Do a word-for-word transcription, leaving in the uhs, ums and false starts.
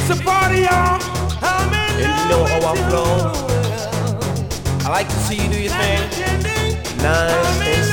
It's a party, y'all. And you know how I flow. I like to see you do your thing. Nice and